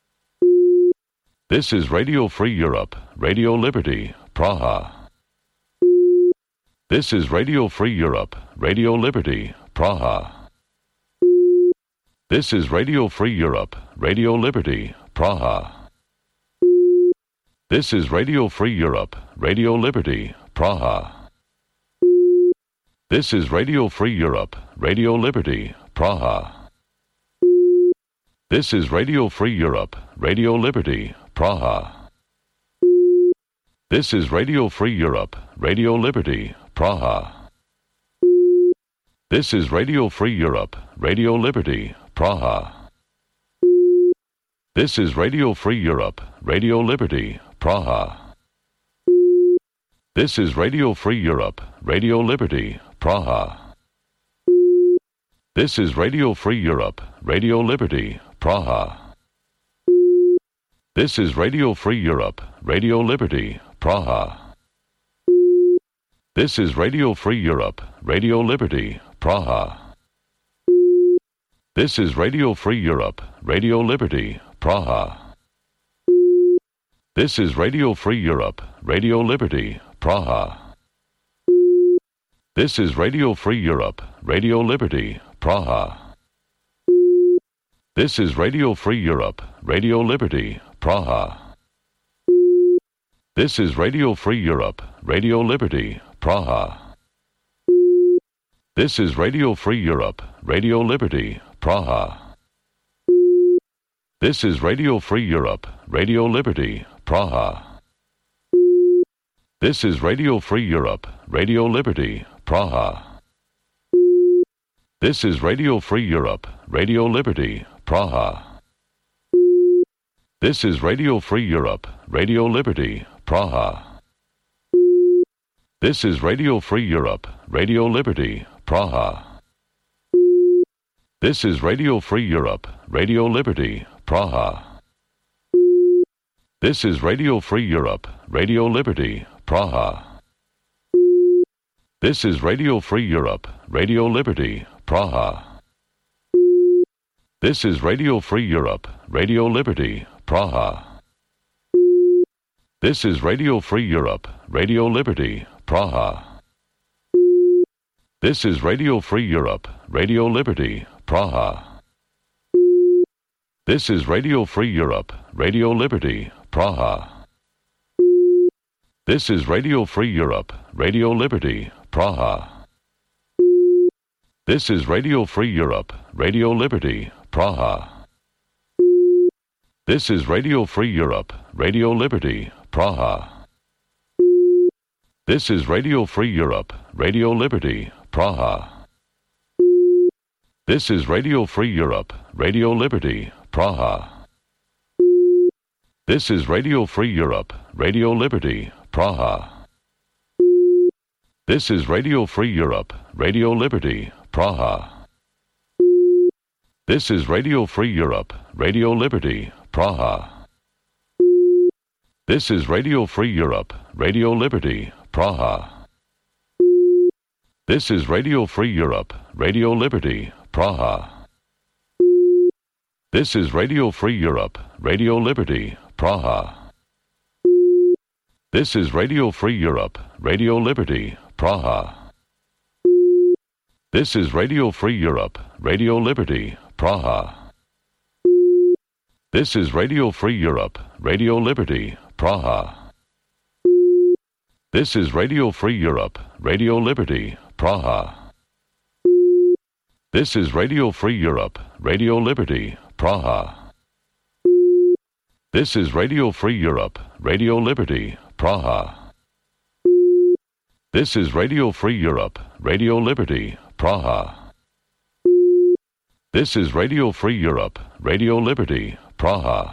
This is Radio Free Europe, Radio Liberty, Praha. This is Radio Free Europe, Radio Liberty, Praha. This is Radio Free Europe, Radio Liberty, Praha. This is Radio Free Europe, Radio Liberty, Praha. This is Radio Free Europe, Radio Liberty, Praha. This is Radio Free Europe, Radio Liberty, Praha. This is Radio Free Europe, Radio Liberty, Praha. This is Radio Free Europe, Radio Liberty, Praha. This is Radio Free Europe, Radio Liberty, Praha. This is Radio Free Europe, Radio Liberty, Praha. This is Radio Free Europe, Radio Liberty, Praha. This is Radio Free Europe, Radio Liberty, Praha. This is Radio Free Europe, Radio Liberty, Praha. This is Radio Free Europe, Radio Liberty, Praha. This is Radio Free Europe, Radio Liberty, Praha. This is Radio Free Europe, Radio Liberty, Praha. This is Radio Free Europe, Radio Liberty, Praha. This is Radio Free Europe, Radio Liberty, Praha. This is Radio Free Europe, Radio Liberty, Praha. This is Radio Free Europe, Radio Liberty, Praha. This is Radio Free Europe, Radio Liberty, Praha. This is Radio Free Europe, Radio Liberty, Praha. This is Radio Free Europe, Radio Liberty, Praha. This is Radio Free Europe, Radio Liberty, Praha. This is Radio Free Europe, Radio Liberty, Praha. This is Radio Free Europe, Radio Liberty, Praha. This is Radio Free Europe, Radio Liberty, Praha. This is Radio Free Europe, Radio Liberty, Praha. This is Radio Free Europe, Radio Liberty, Praha. This is Radio Free Europe, Radio Liberty, Praha. This is Radio Free Europe, Radio Liberty, Praha. This is Radio Free Europe, Radio Liberty, Praha. This is Radio Free Europe, Radio Liberty, Praha. This is Radio Free Europe, Radio Liberty, Praha. This is Radio Free Europe, Radio Liberty, Praha. This is Radio Free Europe, Radio Liberty, Praha. This is Radio Free Europe, Radio Liberty, Praha. This is Radio Free Europe, Radio Liberty, Praha. This is Radio Free Europe, Radio Liberty, Praha. This is Radio Free Europe, Radio Liberty, Praha. This is Radio Free Europe, Radio Liberty, Praha. This is Radio Free Europe, Radio Liberty, Praha. This is Radio Free Europe, Radio Liberty, Praha. This is Radio Free Europe, Radio Liberty, Praha. This is Radio Free Europe, Radio Liberty, Praha. This is Radio Free Europe, Radio Liberty, Praha. This is Radio Free Europe, Radio Liberty, Praha. This is Radio Free Europe, Radio Liberty, Praha. This is Radio Free Europe, Radio Liberty, Praha. This is Radio Free Europe, Radio Liberty, Praha.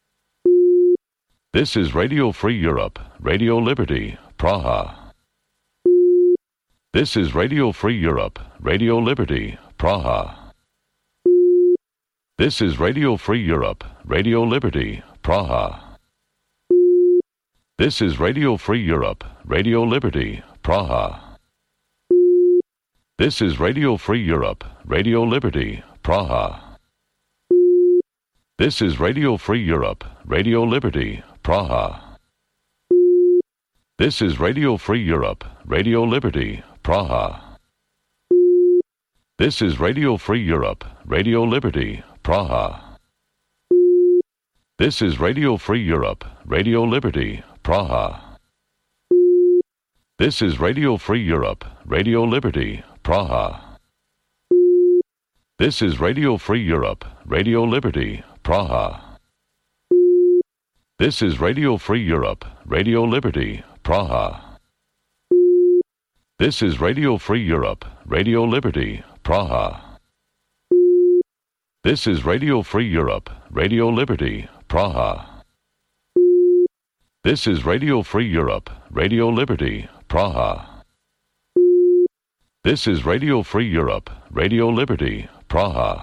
This is Radio Free Europe, Radio Liberty, Praha. This is Radio Free Europe, Radio Liberty, Praha. This is Radio Free Europe, Radio Liberty, Praha. This is Radio Free Europe, Radio Liberty, Praha. This is Radio Free Europe, Radio Liberty, Praha. This is Radio Free Europe, Radio Liberty, Praha. This is Radio Free Europe, Radio Liberty, Praha. This is Radio Free Europe, Radio Liberty, Praha. This is Radio Free Europe, Radio Liberty, Praha. This is Radio Free Europe, Radio Liberty, Praha. This is Radio Free Europe, Radio Liberty, Praha. This is Radio Free Europe, Radio Liberty, Praha. This is Radio Free Europe, Radio Liberty, Praha. This is Radio Free Europe, Radio Liberty, Praha. This is Radio Free Europe, Radio Liberty, Praha. This is Radio Free Europe, Radio Liberty, Praha.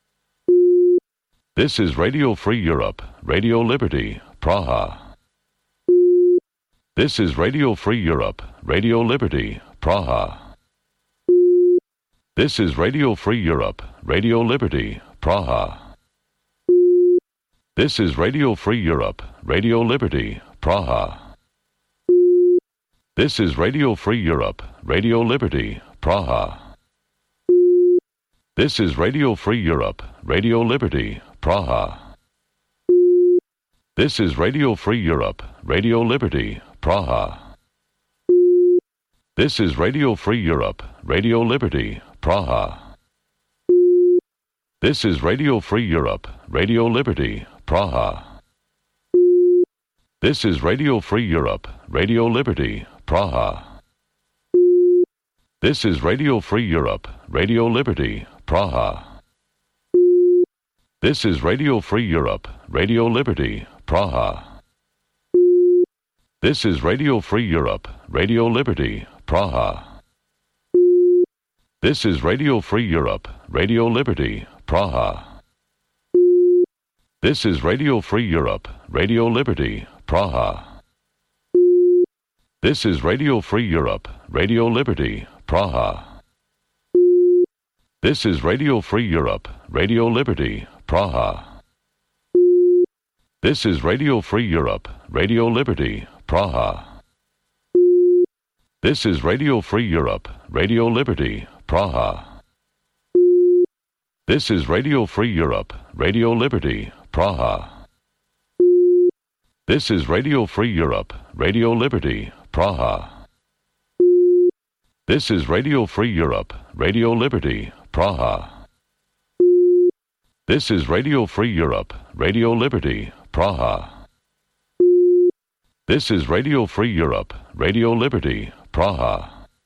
This is Radio Free Europe, Radio Liberty, Praha. This is Radio Free Europe, Radio Liberty, Praha. This is Radio Free Europe, Radio Liberty, Praha. This is Radio Free Europe, Radio Liberty, Praha. This is Radio Free Europe, Radio Liberty, Praha. This is Radio Free Europe, Radio Liberty, Praha. This is Radio Free Europe, Radio Liberty, Praha. This is Radio Free Europe, Radio Liberty, Praha. This is Radio Free Europe, Radio Liberty, Praha. This is Radio Free Europe, Radio Liberty, Praha. This is Radio Free Europe, Radio Liberty, Praha. This is Radio Free Europe, Radio Liberty, Praha. This is Radio Free Europe, Radio Liberty, Praha. This is Radio Free Europe, Radio Liberty, Praha. This is Radio Free Europe, Radio Liberty, Praha. This is Radio Free Europe, Radio Liberty, Praha. This is Radio Free Europe, Radio Liberty, Praha. This is Radio Free Europe, Radio Liberty, Praha. This is Radio Free Europe, Radio Liberty, Praha. This is Radio Free Europe, Radio Liberty, Praha. This is Radio Free Europe, Radio Liberty, Praha. This is Radio Free Europe, Radio Liberty, Praha. This is Radio Free Europe, Radio Liberty, Praha. This is Radio Free Europe, Radio Liberty, Praha.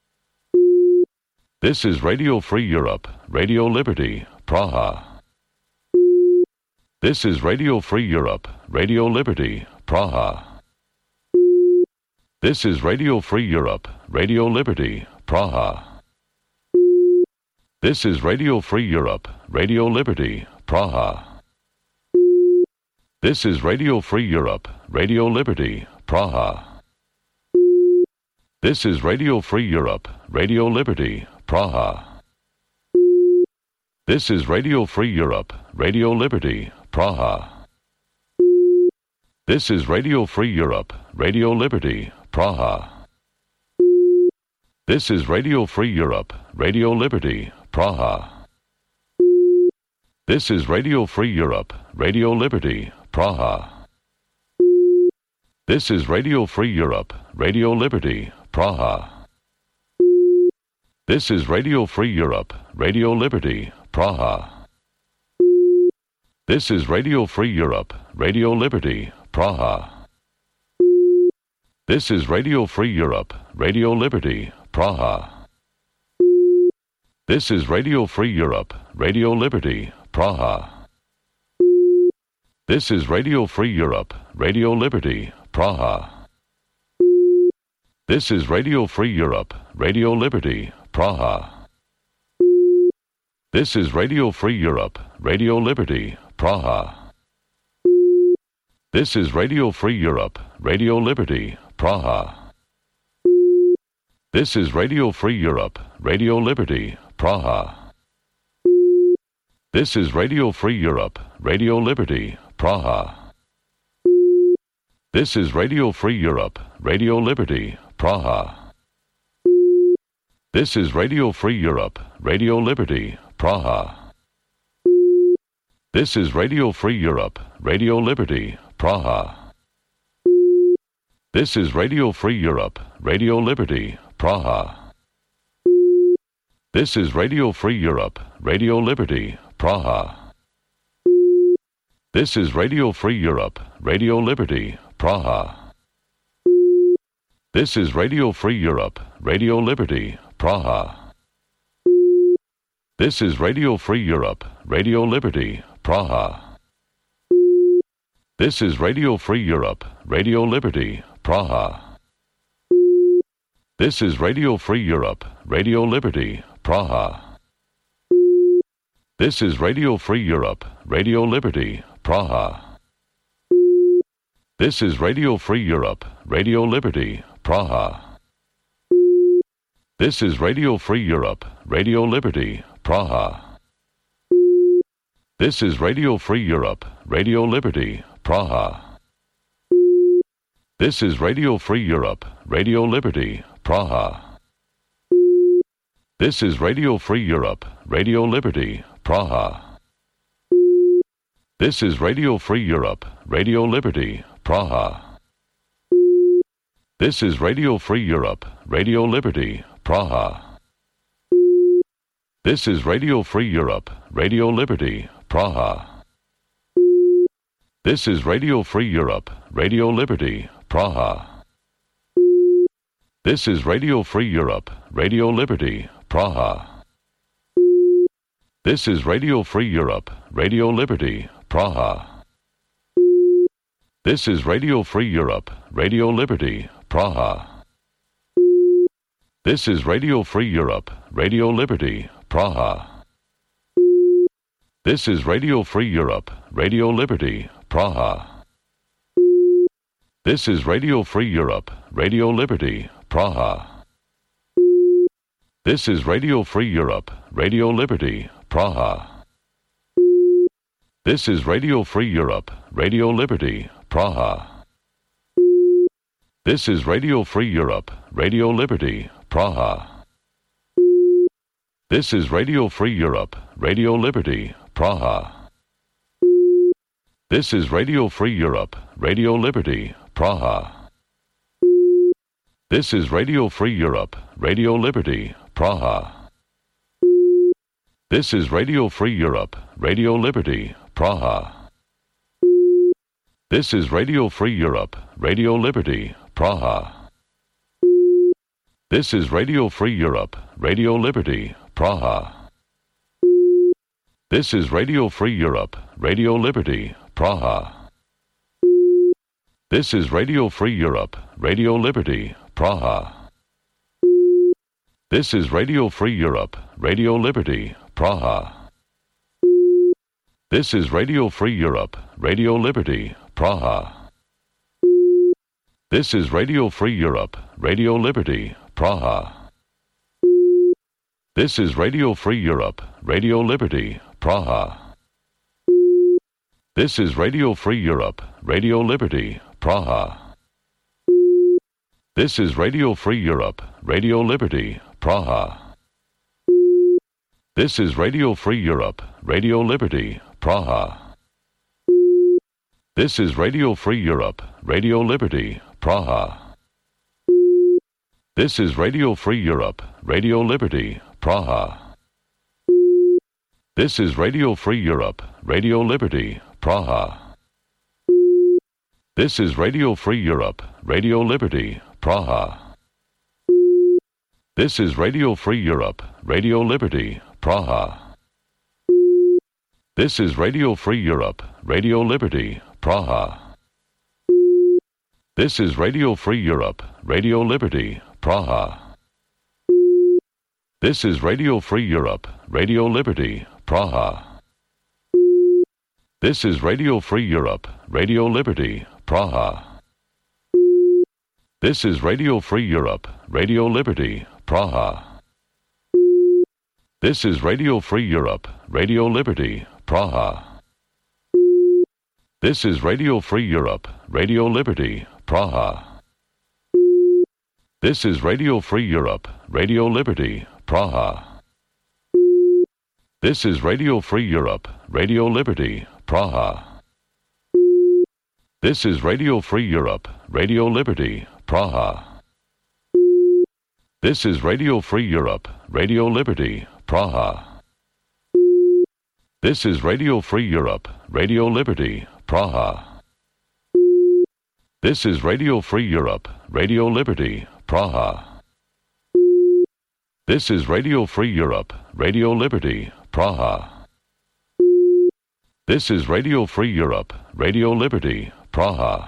This is Radio Free Europe, Radio Liberty, Praha. This is Radio Free Europe, Radio Liberty, Praha. This is Radio Free Europe, Radio Liberty, Praha. This is Radio Free Europe, Radio Liberty, Praha. This is Radio Free Europe, Radio Liberty, Praha. This is Radio Free Europe, Radio Liberty, Praha. This is Radio Free Europe, Radio Liberty, Praha. This is Radio Free Europe, Radio Liberty, Praha. This is Radio Free Europe, Radio Liberty, Praha. This is Radio Free Europe, Radio Liberty, Praha. This is Radio Free Europe, Radio Liberty, Praha. This is Radio Free Europe, Radio Liberty, Praha. This is Radio Free Europe, Radio Liberty, Praha. This is Radio Free Europe, Radio Liberty, Praha. This is Radio Free Europe, Radio Liberty, Praha. This is Radio Free Europe, Radio Liberty, Praha. This is Radio Free Europe, Radio Liberty, Praha. This is Radio Free Europe, Radio Liberty, Praha. This is Radio Free Europe, Radio Liberty, Praha. This is Radio Free Europe, Radio Liberty, Praha. This is Radio Free Europe, Radio Liberty, Praha. This is Radio Free Europe, Radio Liberty, Praha. This is Radio Free Europe, Radio Liberty, Praha. This is Radio Free Europe, Radio Liberty, Praha. This is Radio Free Europe, Radio Liberty, Praha. This is Radio Free Europe, Radio Liberty, Praha. This is Radio Free Europe, Radio Liberty, Praha. This is Radio Free Europe, Radio Liberty, Praha. This is Radio Free Europe, Radio Liberty, Praha. This is Radio Free Europe, Radio Liberty, Praha. This is Radio Free Europe, Radio Liberty, Praha. This is Radio Free Europe, Radio Liberty, Praha. This is Radio Free Europe, Radio Liberty, Praha. This is Radio Free Europe, Radio Liberty, Praha. This is Radio Free Europe, Radio Liberty, Praha. This is Radio Free Europe, Radio Liberty, Praha. This is Radio Free Europe, Radio Liberty, Praha. This is Radio Free Europe, Radio Liberty, Praha. This is Radio Free Europe, Radio Liberty, Praha. This is Radio Free Europe, Radio Liberty, Praha. This is Radio Free Europe, Radio Liberty, Praha. This is Radio Free Europe, Radio Liberty, Praha. This is Radio Free Europe, Radio Liberty, Praha. This is Radio Free Europe, Radio Liberty, Praha. This is Radio Free Europe, Radio Liberty, Praha. This is Radio Free Europe, Radio Liberty, Praha. This is Radio Free Europe, Radio Liberty, Praha. This is Radio Free Europe, Radio Liberty, Praha. This is Radio Free Europe, Radio Liberty, Praha. This is Radio Free Europe, Radio Liberty, Praha. This is Radio Free Europe, Radio Liberty, Praha. This is Radio Free Europe, Radio Liberty, Praha. This is Radio Free Europe, Radio Liberty, Praha. This is Radio Free Europe, Radio Liberty, Praha. This is Radio Free Europe, Radio Liberty, Praha. This is Radio Free Europe, Radio Liberty, Praha. This is Radio Free Europe, Radio Liberty, Praha. This is Radio Free Europe, Radio Liberty, Praha. This is Radio Free Europe, Radio Liberty, Praha. This is Radio Free Europe, Radio Liberty, Praha. This is Radio Free Europe, Radio Liberty, Praha. This is Radio Free Europe, Radio Liberty, Praha. This is Radio Free Europe, Radio Liberty, Praha. This is Radio Free Europe, Radio Liberty, Praha. This is Radio Free Europe, Radio Liberty, Praha. This is Radio Free Europe, Radio Liberty, Praha. This is Radio Free Europe, Radio Liberty, Praha. This is Radio Free Europe, Radio Liberty, Praha. This is Radio Free Europe, Radio Liberty, Praha. This is Radio Free Europe, Radio Liberty, Praha. This is Radio Free Europe, Radio Liberty, Praha. This is Radio Free Europe, Radio Liberty, Praha. This is Radio Free Europe, Radio Liberty, Praha. This is Radio Free Europe, Radio Liberty, Praha. This is Radio Free Europe, Radio Liberty, Praha. This is Radio Free Europe, Radio Liberty, Praha. This is Radio Free Europe, Radio Liberty, Praha. This is Radio Free Europe, Radio Liberty, Praha. This is Radio Free Europe, Radio Liberty, Praha. This is Radio Free Europe, Radio Liberty, Praha. This is Radio Free Europe, Radio Liberty, Praha. This is Radio Free Europe, Radio Liberty, Praha. This is Radio Free Europe, Radio Liberty, Praha. This is Radio Free Europe, Radio Liberty, Praha. This is Radio Free Europe, Radio Liberty, Praha.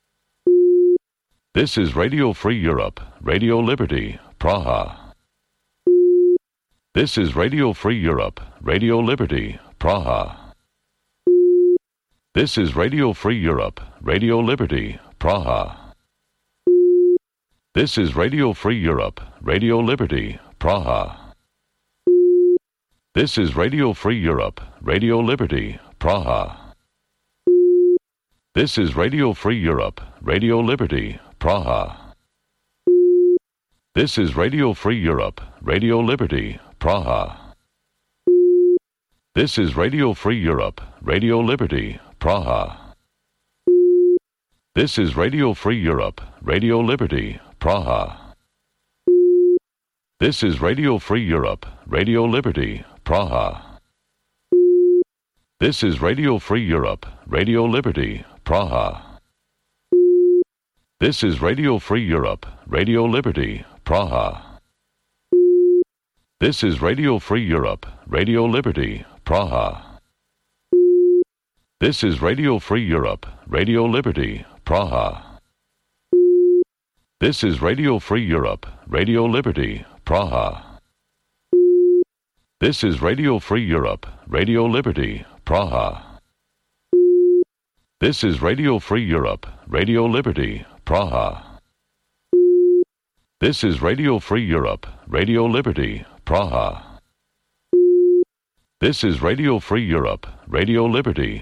This is Radio Free Europe, Radio Liberty, Praha. This is Radio Free Europe, Radio Liberty, Praha. This is Radio Free Europe, Radio Liberty, Praha. This is Radio Free Europe, Radio Liberty, Praha. This is Radio Free Europe, Radio Liberty, Praha. This is Radio Free Europe, Radio Liberty, Praha. This is Radio Free Europe, Radio Liberty, Praha. This is Radio Free Europe, Radio Liberty, Praha. This is Radio Free Europe, Radio Liberty, Praha. This is Radio Free Europe, Radio Liberty, Praha. This is Radio Free Europe, Radio Liberty, Praha. This is Radio Free Europe, Radio Liberty, Praha. This is Radio Free Europe, Radio Liberty, Praha. This is Radio Free Europe, Radio Liberty, Praha. This is Radio Free Europe, Radio Liberty, Praha. This is Radio Free Europe, Radio Liberty, Praha. This is Radio Free Europe, Radio Liberty, Praha. This is Radio Free Europe, Radio Liberty, Praha. This is Radio Free Europe, Radio Liberty,